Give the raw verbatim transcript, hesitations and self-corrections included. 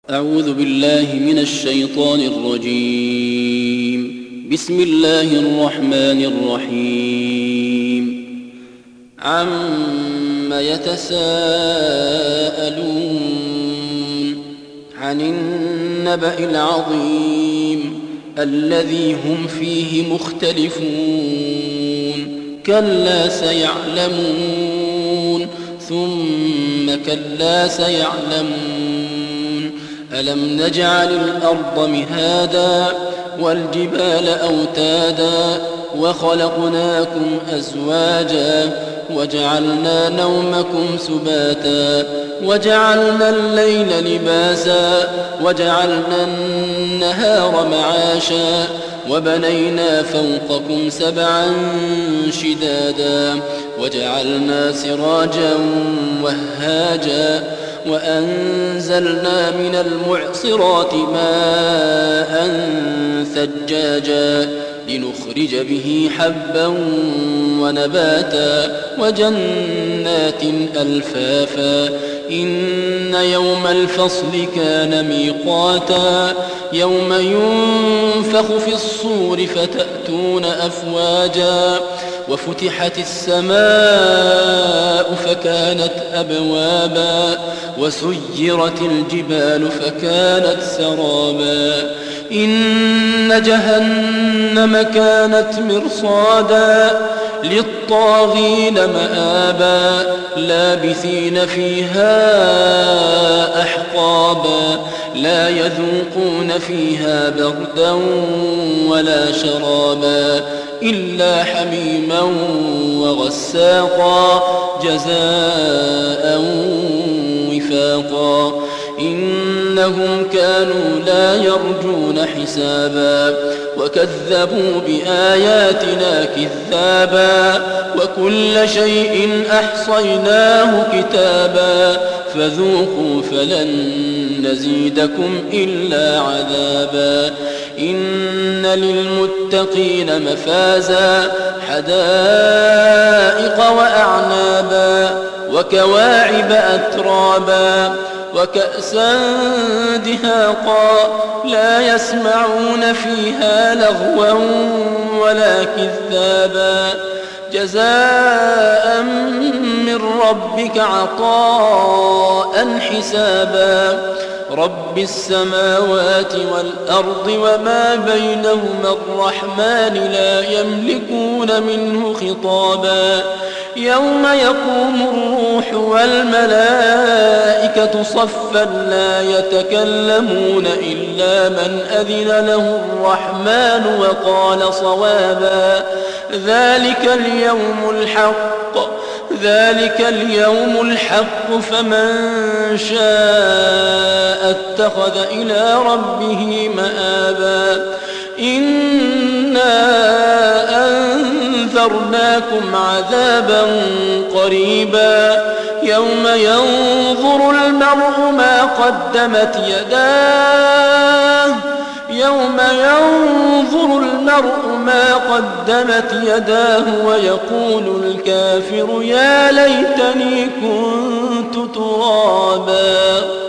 أعوذ بالله من الشيطان الرجيم. بسم الله الرحمن الرحيم. عم يتساءلون عن النبأ العظيم الذي هم فيه مختلفون كلا سيعلمون ثم كلا سيعلمون ألم نجعل الأرض مهادا والجبال أوتادا وخلقناكم أزواجا وجعلنا نومكم سباتا وجعلنا الليل لباسا وجعلنا النهار معاشا وبنينا فوقكم سبعا شدادا وجعلنا سراجا وهاجا وأنزلنا من المعصرات ماء ثجاجا لنخرج به حبا ونباتا وجنات ألفافا إن يوم الفصل كان ميقاتا يوم ينفخ في الصور فتأتون أفواجا وفتحت السماء فكانت أبوابا وسيرت الجبال فكانت سرابا إن جهنم كانت مرصادا للطاغين مآبا لابثين فيها أحقابا لا يذوقون فيها بردا ولا شرابا إلا حميما وغساقا جزاء وفاقا إنهم كانوا لا يرجون حسابا وكذبوا بآياتنا كذابا وكل شيء أحصيناه كتابا فذوقوا فلن نزيدكم إلا عذابا إن للمتقين مفازا حدائق وأعنابا وكواعب أترابا وكأسا دهاقا لا يسمعون فيها لغوا ولا كذابا جزاء من ربك عطاء حسابا رب السماوات والأرض وما بينهما الرحمن لا يملكون منه خطابا يوم يقوم الروح والملائكة صفا لا يتكلمون إلا من أذن له الرحمن وقال صوابا ذلك اليوم الحق ذلك اليوم الحق فمن شاء اتخذ إلى ربه مآبا إنا أنذرناكم عذابا قريبا يوم ينظر المرء ما قدمت يداه يوم ينظر المرء ما قدمت يداه ويقول الكافر يا ليتني كنت ترابا.